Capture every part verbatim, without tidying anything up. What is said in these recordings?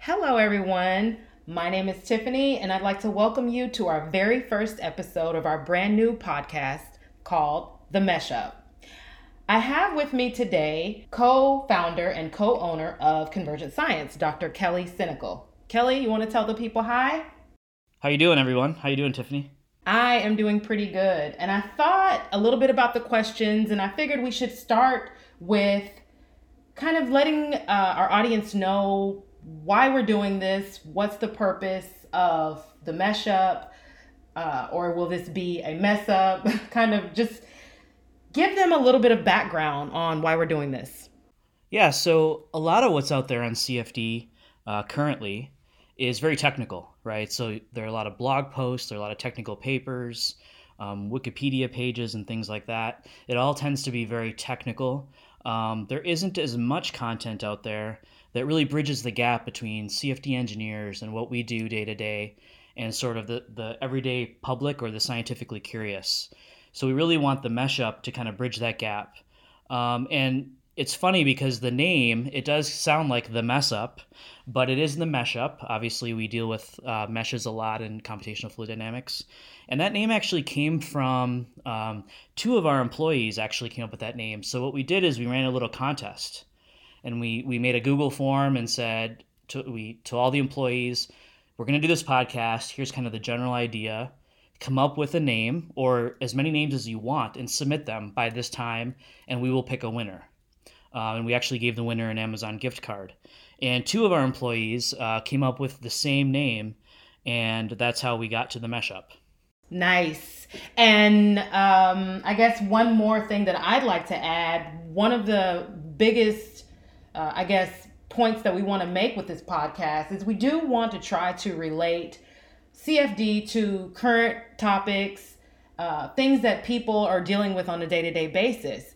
Hello, everyone. My name is Tiffany, and I'd like to welcome you to our very first episode of our brand new podcast called The Mesh Up. I have with me today co-founder and co-owner of Convergent Science, Doctor Kelly Cynical. Kelly, you want to tell the people hi? How you doing, everyone? How you doing, Tiffany? I am doing pretty good. And I thought a little bit about the questions, and I figured we should start with kind of letting uh, our audience know why we're doing this, what's the purpose of the mesh up, uh, or will this be a mess up? Kind of just give them a little bit of background on why we're doing this. Yeah, so a lot of what's out there on C F D uh, currently is very technical, right? So there are a lot of blog posts, there are a lot of technical papers, um, Wikipedia pages, and things like that. It all tends to be very technical. Um, there isn't as much content out there that really bridges the gap between C F D engineers and what we do day to day and sort of the, the everyday public or the scientifically curious. So we really want the mesh up to kind of bridge that gap. Um, and it's funny because the name, it does sound like the mess up, but it is the mesh up. Obviously, we deal with uh, meshes a lot in computational fluid dynamics. And that name actually came from um, two of our employees actually came up with that name. So what we did is we ran a little contest. And we, we made a Google form and said to we to all the employees, we're going to do this podcast. Here's kind of the general idea. Come up with a name or as many names as you want and submit them by this time, and we will pick a winner. Uh, and we actually gave the winner an Amazon gift card. And two of our employees uh, came up with the same name, and that's how we got to the mesh up. Nice. And um, I guess one more thing that I'd like to add, one of the biggest Uh, I guess, points that we want to make with this podcast is we do want to try to relate C F D to current topics, uh, things that people are dealing with on a day-to-day basis.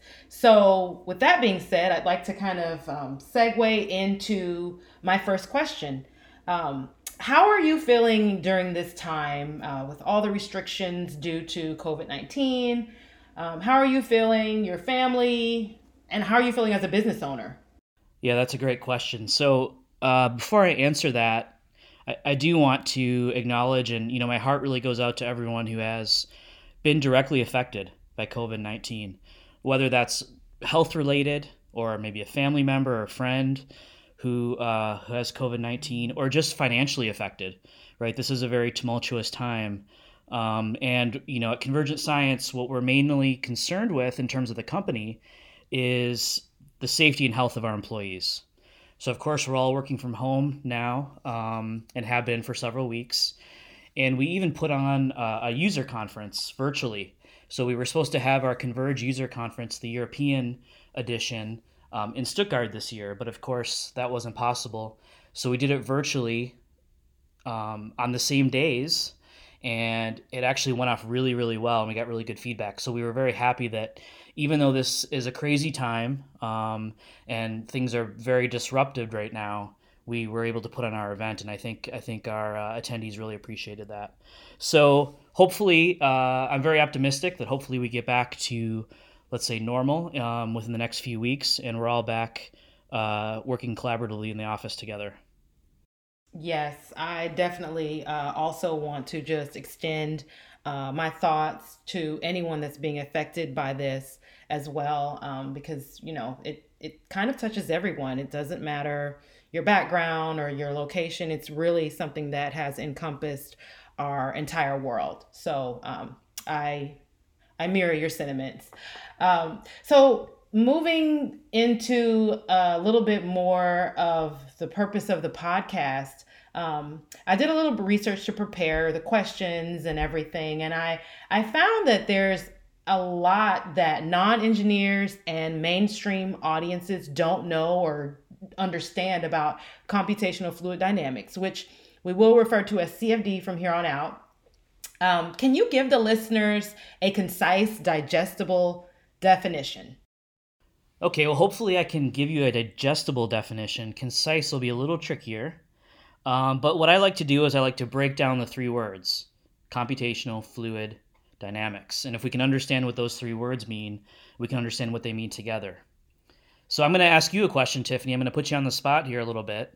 So with that being said, I'd like to kind of um, segue into my first question. Um, how are you feeling during this time uh, with all the restrictions due to covid nineteen? Um, how are you feeling, your family, and how are you feeling as a business owner? Yeah, that's a great question. So uh, before I answer that, I, I do want to acknowledge, and you know, my heart really goes out to everyone who has been directly affected by covid nineteen, whether that's health related or maybe a family member or a friend who, uh, who has covid nineteen, or just financially affected, right? This is a very tumultuous time. Um, and, you know, at Convergent Science, what we're mainly concerned with in terms of the company is the safety and health of our employees. So, of course, we're all working from home now um, and have been for several weeks. And we even put on uh, a user conference virtually. So we were supposed to have our Converge user conference, the European edition, um, in Stuttgart this year. But, of course, that wasn't possible. So we did it virtually um, on the same days. And it actually went off really, really well. And we got really good feedback. So we were very happy that even though this is a crazy time um, and things are very disruptive right now, we were able to put on our event, and I think I think our uh, attendees really appreciated that. So hopefully, uh, I'm very optimistic that hopefully we get back to, let's say, normal um, within the next few weeks, and we're all back uh, working collaboratively in the office together. Yes, I definitely uh, also want to just extend uh, my thoughts to anyone that's being affected by this as well, um, because you know it it kind of touches everyone. It doesn't matter your background or your location. It's really something that has encompassed our entire world. So um, I I mirror your sentiments. Um, so moving into a little bit more of the purpose of the podcast, um, I did a little research to prepare the questions and everything, and I I found that there's a lot that non-engineers and mainstream audiences don't know or understand about computational fluid dynamics, which we will refer to as C F D from here on out. Um, can you give the listeners a concise, digestible definition? Okay, well, hopefully I can give you a digestible definition. Concise will be a little trickier. Um, but what I like to do is I like to break down the three words: computational fluid dynamics. And if we can understand what those three words mean, we can understand what they mean together. So I'm going to ask you a question, Tiffany. I'm going to put you on the spot here a little bit.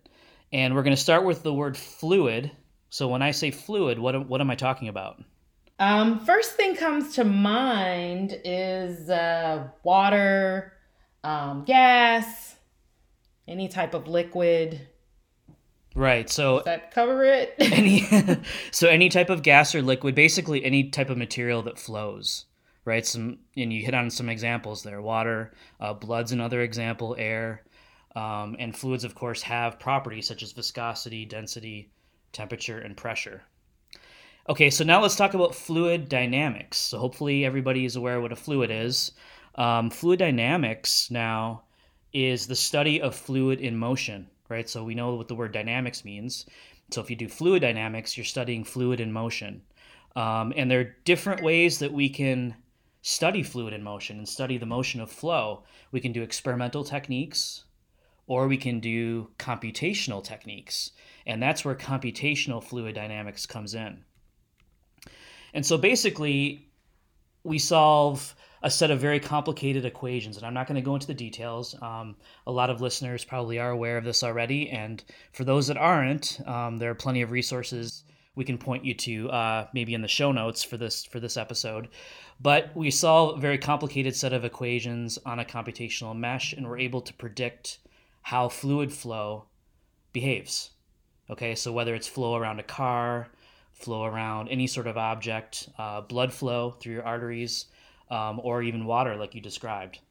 And we're going to start with the word fluid. So when I say fluid, what, what am I talking about? Um, first thing comes to mind is uh, water, um, gas, any type of liquid. Right. So Does that cover it? any so any type of gas or liquid, basically any type of material that flows. Right. Some and you hit on some examples there. Water, uh, blood's another example. Air, um, and fluids, of course, have properties such as viscosity, density, temperature, and pressure. Okay, so now let's talk about fluid dynamics. So hopefully everybody is aware what a fluid is. Um, fluid dynamics now is the study of fluid in motion, right? So we know what the word dynamics means. So if you do fluid dynamics, you're studying fluid in motion. Um, and there are different ways that we can study fluid in motion and study the motion of flow. We can do experimental techniques, or we can do computational techniques. And that's where computational fluid dynamics comes in. And so basically, we solve a set of very complicated equations, and I'm not going to go into the details. Um, a lot of listeners probably are aware of this already, and for those that aren't, um, there are plenty of resources we can point you to, uh, maybe in the show notes for this for this episode. But we solve a very complicated set of equations on a computational mesh, and we're able to predict how fluid flow behaves. Okay, so whether it's flow around a car, flow around any sort of object, uh, blood flow through your arteries, um, or even water like you described.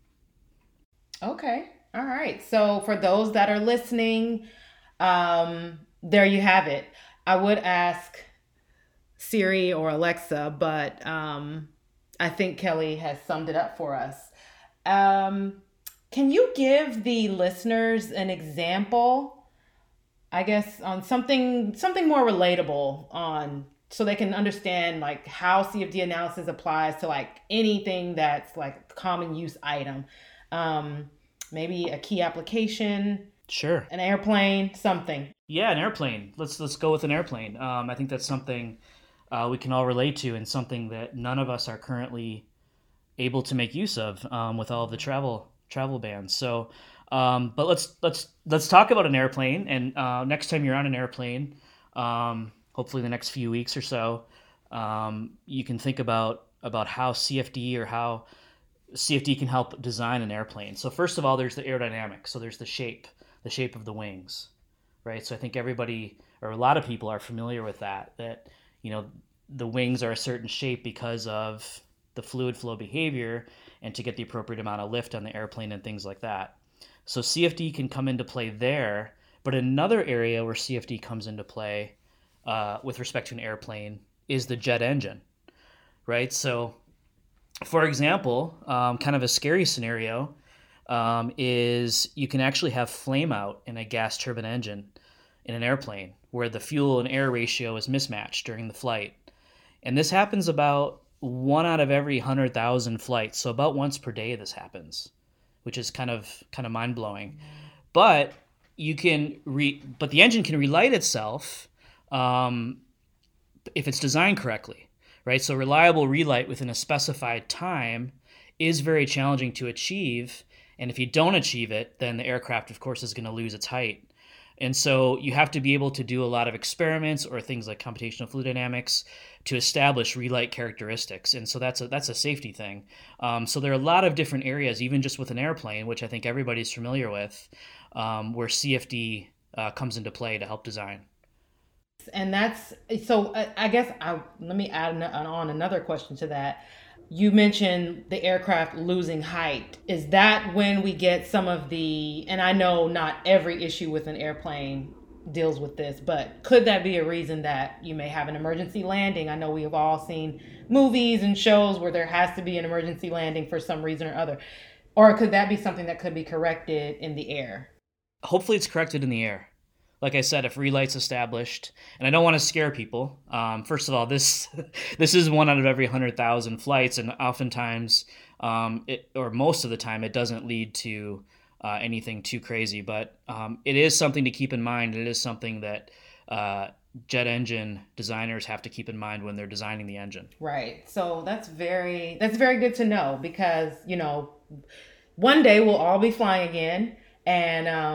Okay. All right. So for those that are listening, um, there you have it. I would ask Siri or Alexa, but um, I think Kelly has summed it up for us. Um, can you give the listeners an example, I guess, on something something more relatable, on so they can understand like how C F D analysis applies to like anything that's like a common use item? Um, maybe a key application, Sure. an airplane, something. Yeah, an airplane. Let's let's go with an airplane. Um, I think that's something uh, we can all relate to, and something that none of us are currently able to make use of um, with all of the travel travel bans. So, um, but let's let's let's talk about an airplane. And uh, next time you're on an airplane, um, hopefully the next few weeks or so, um, you can think about about how C F D or how C F D can help design an airplane. So first of all, there's the aerodynamics. So there's the shape, the shape of the wings, right? So I think everybody or a lot of people are familiar with that. That you know the wings are a certain shape because of the fluid flow behavior and to get the appropriate amount of lift on the airplane and things like that. So C F D can come into play there, but another area where C F D comes into play uh, with respect to an airplane is the jet engine, right? So for example, um, kind of a scary scenario um, is you can actually have flame out in a gas turbine engine in an airplane where the fuel and air ratio is mismatched during the flight. And this happens about one out of every one hundred thousand flights. So about once per day this happens, which is kind of kind of mind-blowing. But you can re but the engine can relight itself um, if it's designed correctly, right? So reliable relight within a specified time is very challenging to achieve. And if you don't achieve it, then the aircraft, of course, is going to lose its height. And so you have to be able to do a lot of experiments or things like computational fluid dynamics to establish relight characteristics. And so that's a, that's a safety thing. Um, so there are a lot of different areas, even just with an airplane, which I think everybody's familiar with, um, where C F D uh, comes into play to help design. And that's so I, I guess I let me add on another question to that. You mentioned the aircraft losing height. Is that when we get some of the, and I know not every issue with an airplane deals with this, but could that be a reason that you may have an emergency landing? I know we have all seen movies and shows where there has to be an emergency landing for some reason or other. Or could that be something that could be corrected in the air? Hopefully it's corrected in the air. Like I said, if relight's established, and I don't want to scare people. Um, first of all, this this is one out of every one hundred thousand flights, and oftentimes, um, it, or most of the time, it doesn't lead to uh, anything too crazy. But um, it is something to keep in mind. It is something that uh, jet engine designers have to keep in mind when they're designing the engine. Right. So that's very that's very good to know, because, you know, one day we'll all be flying again, and um,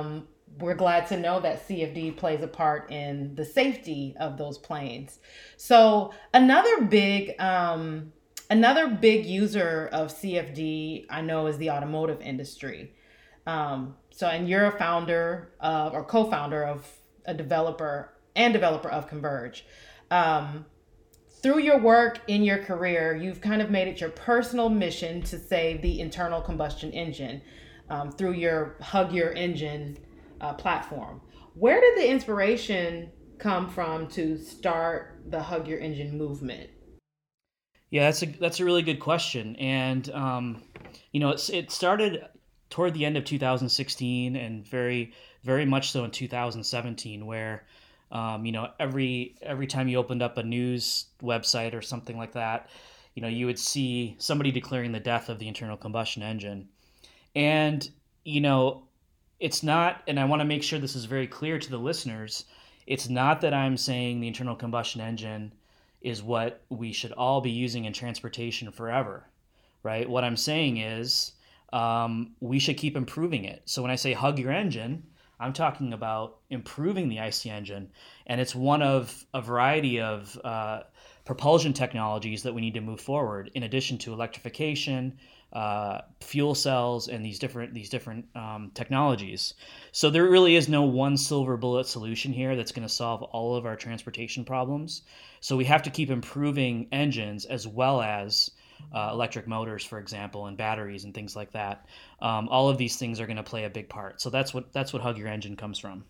we're glad to know that C F D plays a part in the safety of those planes. So another big um, another big user of C F D I know is the automotive industry. Um, so and you're a founder of, or co-founder of, a developer and developer of Converge. Um, through your work in your career, you've kind of made it your personal mission to save the internal combustion engine um, through your Hug Your Engine uh, platform. Where did the inspiration come from to start the Hug Your Engine movement? Yeah, that's a that's a really good question, and um, you know, it's, it started toward the end of two thousand sixteen, and very very much so in two thousand seventeen, where um, you know, every every time you opened up a news website or something like that, you know, you would see somebody declaring the death of the internal combustion engine, and you know, it's not, and I want to make sure this is very clear to the listeners. It's not that I'm saying the internal combustion engine is what we should all be using in transportation forever, right? What I'm saying is um, we should keep improving it. So when I say hug your engine, I'm talking about improving the I C engine, and it's one of a variety of uh, propulsion technologies that we need to move forward. In addition to electrification, uh, fuel cells, and these different these different um, technologies. So there really is no one silver bullet solution here that's going to solve all of our transportation problems. So we have to keep improving engines as well as uh, electric motors, for example, and batteries and things like that. Um, all of these things are going to play a big part. So that's what that's what Hug Your Engine comes from.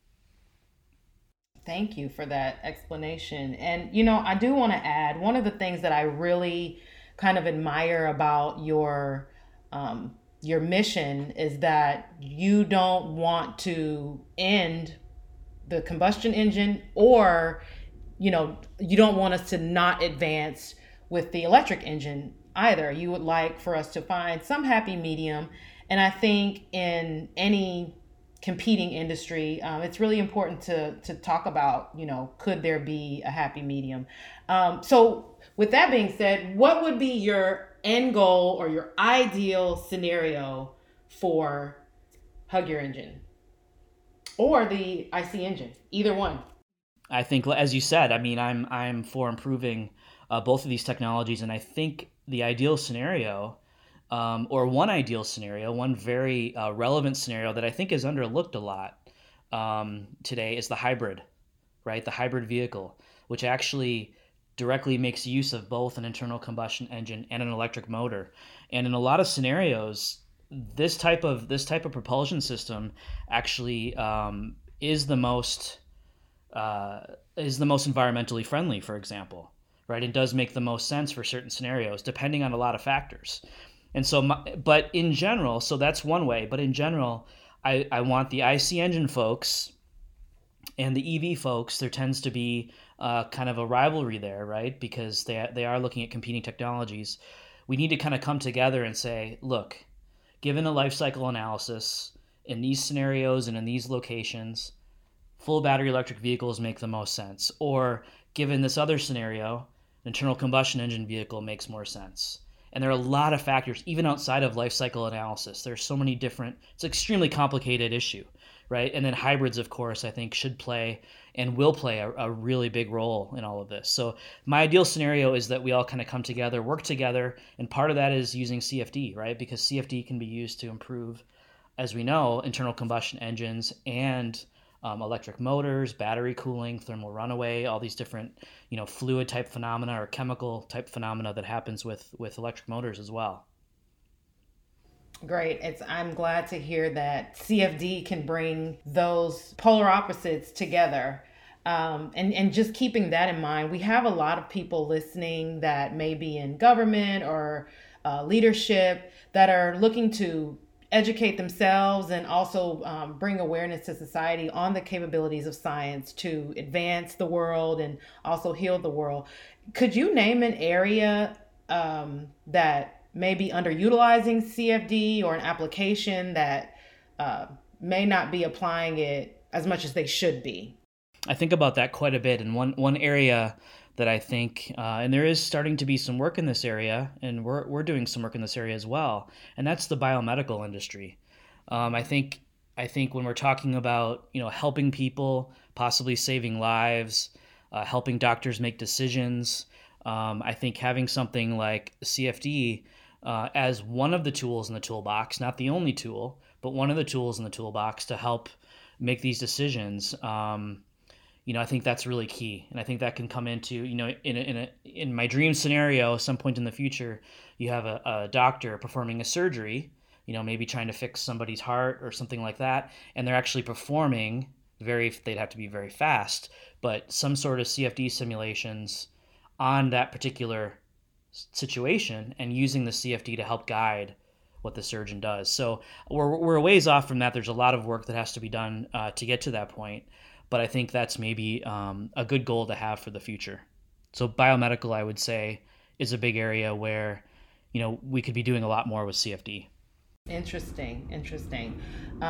Thank you for that explanation. And, you know, I do want to add one of the things that I really kind of admire about your um, your mission is that you don't want to end the combustion engine, or, you know, you don't want us to not advance with the electric engine either. You would like for us to find some happy medium. And I think in any competing industry, um, it's really important to to talk about, you know, could there be a happy medium? Um, so with that being said, what would be your end goal or your ideal scenario for Hug Your Engine or the I C engine, either one? I think, as you said, I mean, I'm I'm for improving uh, both of these technologies, and I think the ideal scenario, um, or one ideal scenario, one very uh, relevant scenario that I think is underlooked a lot um, today is the hybrid, right? The hybrid vehicle, which actually directly makes use of both an internal combustion engine and an electric motor. And in a lot of scenarios, this type of this type of propulsion system actually um, is the most uh, is the most environmentally friendly, for example, right? It does make the most sense for certain scenarios, depending on a lot of factors. And so, my, but in general, so that's one way. But in general, I, I want the I C engine folks and the E V folks. There tends to be uh, kind of a rivalry there, right? Because they they are looking at competing technologies. We need to kind of come together and say, look, given a life cycle analysis in these scenarios and in these locations, full battery electric vehicles make the most sense. Or given this other scenario, an internal combustion engine vehicle makes more sense. And there are a lot of factors, even outside of life cycle analysis. There's so many different, it's an extremely complicated issue, right? And then hybrids, of course, I think should play and will play a, a really big role in all of this. So my ideal scenario is that we all kind of come together, work together, and part of that is using C F D, right? Because C F D can be used to improve, as we know, internal combustion engines and um, electric motors, battery cooling, thermal runaway, all these different, you know, fluid type phenomena or chemical type phenomena that happens with with electric motors as well. Great. It's I'm glad to hear that C F D can bring those polar opposites together. Um, and, and just keeping that in mind, we have a lot of people listening that may be in government or uh, leadership that are looking to educate themselves and also um, bring awareness to society on the capabilities of science to advance the world and also heal the world. Could you name an area um, that may be underutilizing C F D, or an application that uh, may not be applying it as much as they should be? I think about that quite a bit. And one, one area that I think, uh, and there is starting to be some work in this area, and we're, we're doing some work in this area as well, and that's the biomedical industry. Um, I think I think when we're talking about, you know, helping people, possibly saving lives, uh, helping doctors make decisions, um, I think having something like C F D uh, as one of the tools in the toolbox, not the only tool, but one of the tools in the toolbox to help make these decisions. Um, you know, I think that's really key, and I think that can come into, you know, in a, in a, in my dream scenario, some point in the future, you have a, a doctor performing a surgery, you know, maybe trying to fix somebody's heart or something like that, and they're actually performing very, they'd have to be very fast, but some sort of C F D simulations on that particular situation and using the C F D to help guide what the surgeon does. So we're, we're a ways off from that. There's a lot of work that has to be done uh, to get to that point. But I think that's maybe um, a good goal to have for the future. So biomedical, I would say, is a big area where, you know, we could be doing a lot more with C F D. Interesting, interesting.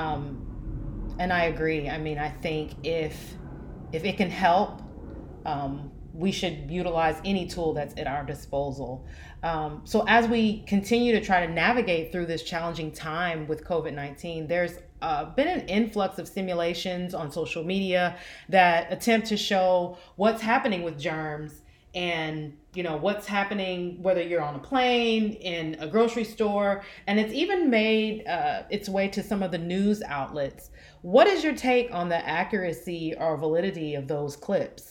Um, and I agree. I mean, I think if if it can help, um, we should utilize any tool that's at our disposal. Um, so as we continue to try to navigate through this challenging time with COVID nineteen, there's uh, been an influx of simulations on social media that attempt to show what's happening with germs and, you know, what's happening whether you're on a plane, in a grocery store, and it's even made uh, its way to some of the news outlets. What is your take on the accuracy or validity of those clips?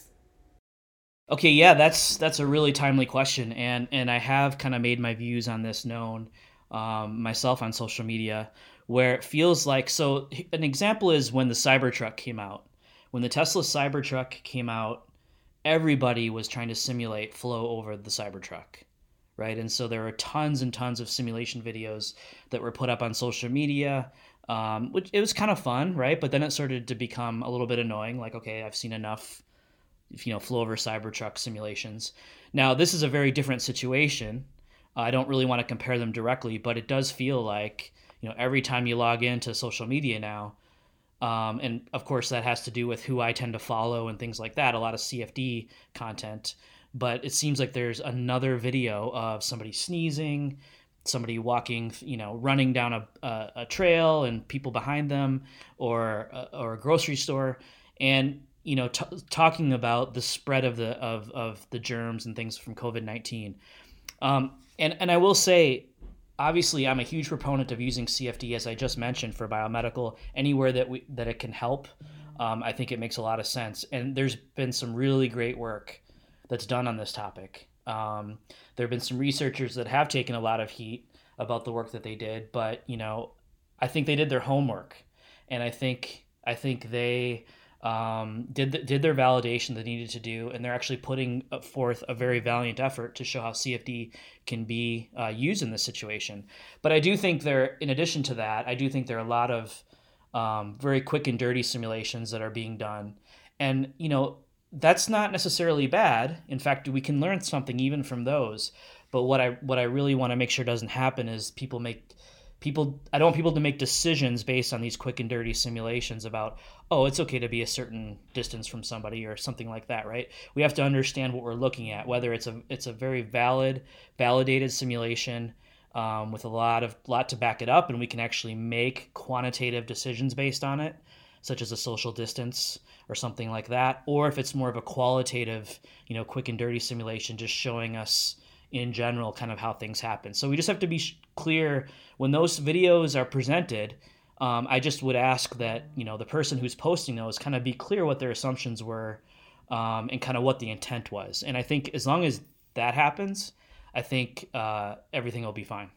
Okay, yeah, that's that's a really timely question, and and I have kind of made my views on this known um, myself on social media, where it feels like, so an example is when the Cybertruck came out. When the Tesla Cybertruck came out, everybody was trying to simulate flow over the Cybertruck, right? And so there were tons and tons of simulation videos that were put up on social media, um, which it was kind of fun, right? But then it started to become a little bit annoying. Like, okay, I've seen enough, you know, flow over Cybertruck simulations. Now, this is a very different situation. Uh, I don't really want to compare them directly, but it does feel like, you know, every time you log into social media now, um, and of course that has to do with who I tend to follow and things like that, a lot of C F D content, but it seems like there's another video of somebody sneezing, somebody walking, you know, running down a, a, a trail and people behind them, or, or a grocery store. And you know, t- talking about the spread of the of, of the germs and things from COVID nineteen. Um, and, and I will say, obviously, I'm a huge proponent of using C F D, as I just mentioned, for biomedical, anywhere that we that it can help. Um, I think it makes a lot of sense. And there's been some really great work that's done on this topic. Um, there have been some researchers that have taken a lot of heat about the work that they did, but, you know, I think they did their homework. And I think I think they um, did the, did their validation they needed to do, and they're actually putting forth a very valiant effort to show how C F D can be uh, used in this situation. But I do think there, in addition to that, I do think there are a lot of um, very quick and dirty simulations that are being done, and you know that's not necessarily bad. In fact, we can learn something even from those. But what I what I really want to make sure doesn't happen is people make people I don't want people to make decisions based on these quick and dirty simulations about, oh, it's okay to be a certain distance from somebody or something like that, right? We have to understand what we're looking at, whether it's a it's a very valid, validated simulation um, with a lot of lot to back it up, and we can actually make quantitative decisions based on it, such as a social distance or something like that, or if it's more of a qualitative, you know, quick and dirty simulation, just showing us in general kind of how things happen. So we just have to be sh- clear when those videos are presented. um, I just would ask that, you know, the person who's posting those kind of be clear what their assumptions were, um, and kind of what the intent was. And I think as long as that happens, I think uh, everything will be fine.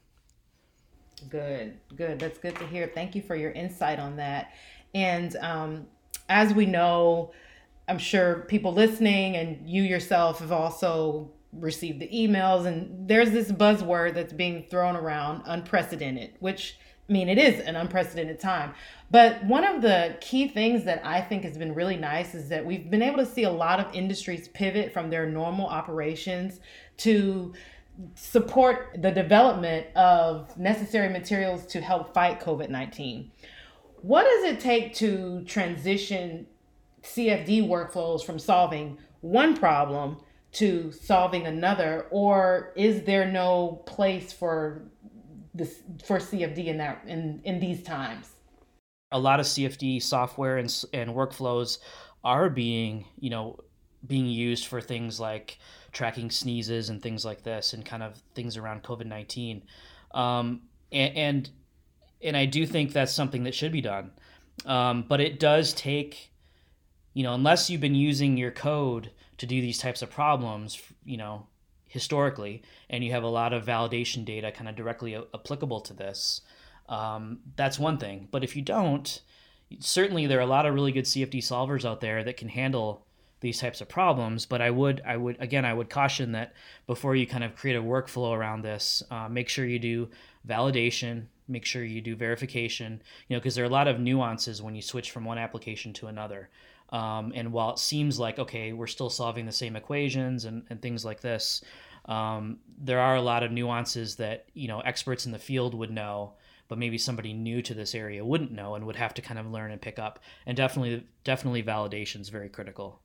Good, good. That's good to hear. Thank you for your insight on that. And um, as we know, I'm sure people listening and you yourself have also received the emails, and there's this buzzword that's being thrown around, unprecedented, which, I mean, it is an unprecedented time. But one of the key things that I think has been really nice is that we've been able to see a lot of industries pivot from their normal operations to support the development of necessary materials to help fight COVID nineteen. What does it take to transition C F D workflows from solving one problem to solving another, or is there no place for this for C F D in that in in these times? A lot of C F D software and, and workflows are being, you know, being used for things like tracking sneezes and things like this, and kind of things around COVID nineteen. Um, and, and and I do think that's something that should be done. Um, but it does take, you know, unless you've been using your code to do these types of problems, you know, historically, and you have a lot of validation data kind of directly a- applicable to this, um, that's one thing. But if you don't, certainly there are a lot of really good C F D solvers out there that can handle these types of problems. But I would, I would, again, I would caution that before you kind of create a workflow around this, uh, make sure you do validation, make sure you do verification, you know, because there are a lot of nuances when you switch from one application to another. Um, and while it seems like, okay, we're still solving the same equations and, and things like this, um, there are a lot of nuances that, you know, experts in the field would know, but maybe somebody new to this area wouldn't know and would have to kind of learn and pick up. And definitely, definitely validation is very critical.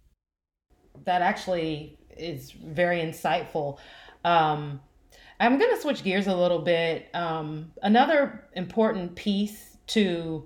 That actually is very insightful. Um, I'm going to switch gears a little bit. Um, another important piece to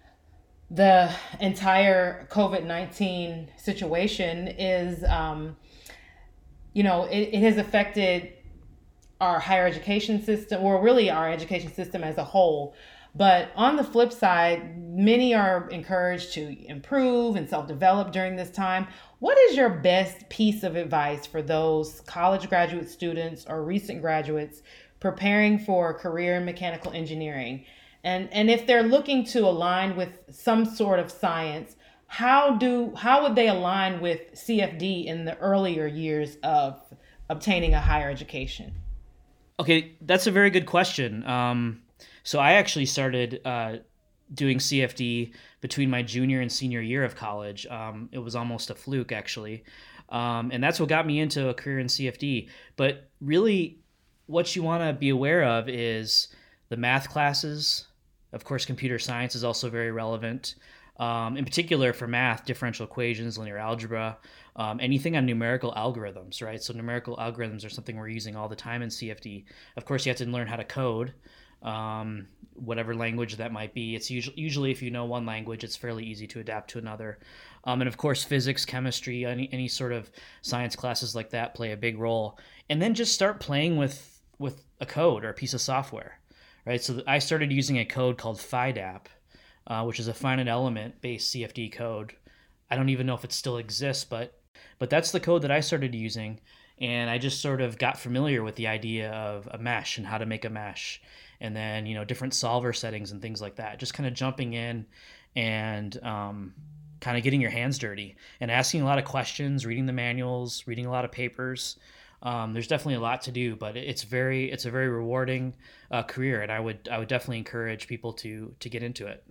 the entire COVID nineteen situation is, um, you know, it, it has affected our higher education system, or really our education system as a whole. But on the flip side, many are encouraged to improve and self-develop during this time. What is your best piece of advice for those college graduate students or recent graduates preparing for a career in mechanical engineering? And and if they're looking to align with some sort of science, how do how would they align with C F D in the earlier years of obtaining a higher education? Okay, that's a very good question. Um, so I actually started uh, doing C F D between my junior and senior year of college. Um, it was almost a fluke, actually. Um, and that's what got me into a career in C F D. But really, what you want to be aware of is the math classes. Of course, computer science is also very relevant. Um, in particular for math, differential equations, linear algebra, um, anything on numerical algorithms, right? So numerical algorithms are something we're using all the time in C F D. Of course, you have to learn how to code, um, whatever language that might be. It's usually, usually if you know one language, it's fairly easy to adapt to another. Um, and of course, physics, chemistry, any, any sort of science classes like that play a big role. And then just start playing with, with a code or a piece of software, right? So I started using a code called FIDAP, Uh, which is a finite element based C F D code. I don't even know if it still exists, but but that's the code that I started using, and I just sort of got familiar with the idea of a mesh and how to make a mesh, and then you know different solver settings and things like that. Just kind of jumping in and um, kind of getting your hands dirty and asking a lot of questions, reading the manuals, reading a lot of papers. Um, there's definitely a lot to do, but it's very it's a very rewarding uh, career, and I would I would definitely encourage people to to get into it.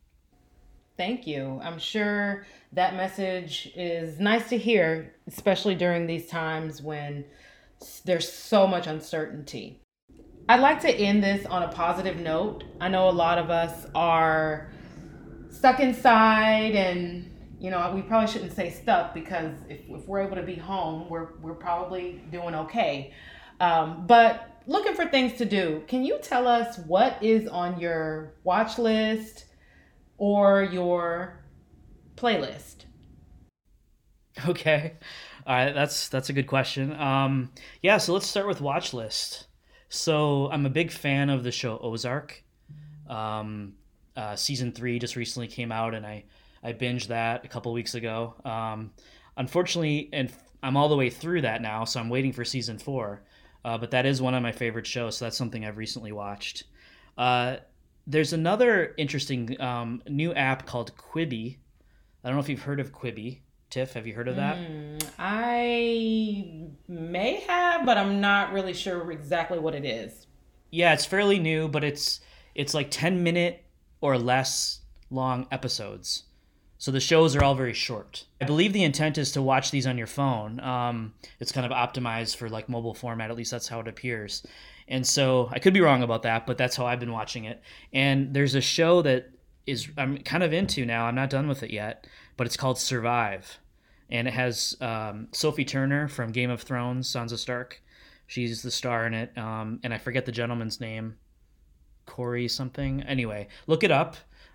Thank you. I'm sure that message is nice to hear, especially during these times when there's so much uncertainty. I'd like to end this on a positive note. I know a lot of us are stuck inside, and you know, we probably shouldn't say stuck, because if, if we're able to be home, we're we're probably doing okay. Um, but looking for things to do. Can you tell us what is on your watch list or your playlist? Okay, all right, that's that's a good question. Um, yeah, so let's start with watch list. So I'm a big fan of the show Ozark. Um, uh, season three just recently came out, and I I binged that a couple weeks ago. Um, unfortunately, and I'm all the way through that now, so I'm waiting for season four. Uh, but that is one of my favorite shows, so that's something I've recently watched. Uh, there's another interesting um, new app called Quibi. I don't know if you've heard of Quibi. Tiff, have you heard of that? Mm, I may have, but I'm not really sure exactly what it is. Yeah, it's fairly new, but it's it's like ten minute or less long episodes. So the shows are all very short. I believe the intent is to watch these on your phone. Um, it's kind of optimized for like mobile format. At least that's how it appears. And so I could be wrong about that, but that's how I've been watching it. And there's a show that is I'm kind of into now. I'm not done with it yet, but it's called Survive, and it has um, Sophie Turner from Game of Thrones, Sansa Stark. She's the star in it, um, and I forget the gentleman's name, Corey something. Anyway, look it up.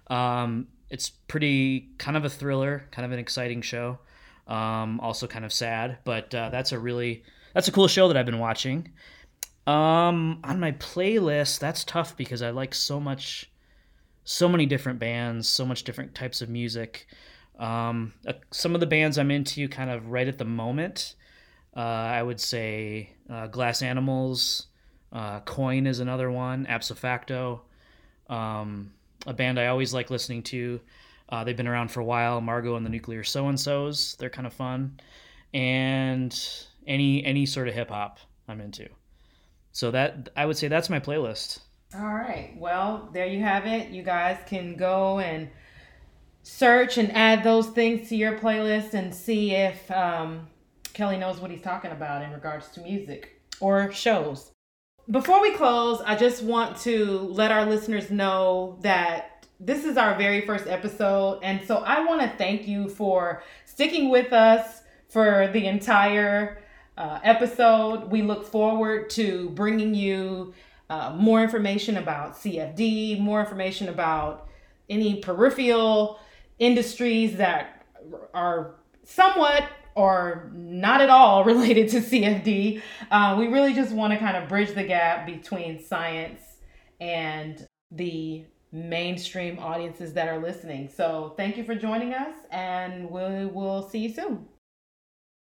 Um, it's pretty kind of a thriller, kind of an exciting show. Um, also kind of sad, but uh, that's a really that's a cool show that I've been watching. Um, on my playlist, that's tough because I like so much, so many different bands, so much different types of music. Um, uh, some of the bands I'm into, kind of right at the moment, uh, I would say uh, Glass Animals, uh, Coin is another one, Abso Facto. Um, a band I always like listening to. Uh, they've been around for a while. Margot and the Nuclear So and So's. They're kind of fun, and any any sort of hip hop I'm into. So that I would say that's my playlist. All right. Well, there you have it. You guys can go and search and add those things to your playlist and see if um, Kelly knows what he's talking about in regards to music or shows. Before we close, I just want to let our listeners know that this is our very first episode. And so I want to thank you for sticking with us for the entire uh, episode. We look forward to bringing you uh, more information about C F D, more information about any peripheral industries that are somewhat or not at all related to C F D. Uh, we really just want to kind of bridge the gap between science and the mainstream audiences that are listening. So thank you for joining us, and we will see you soon.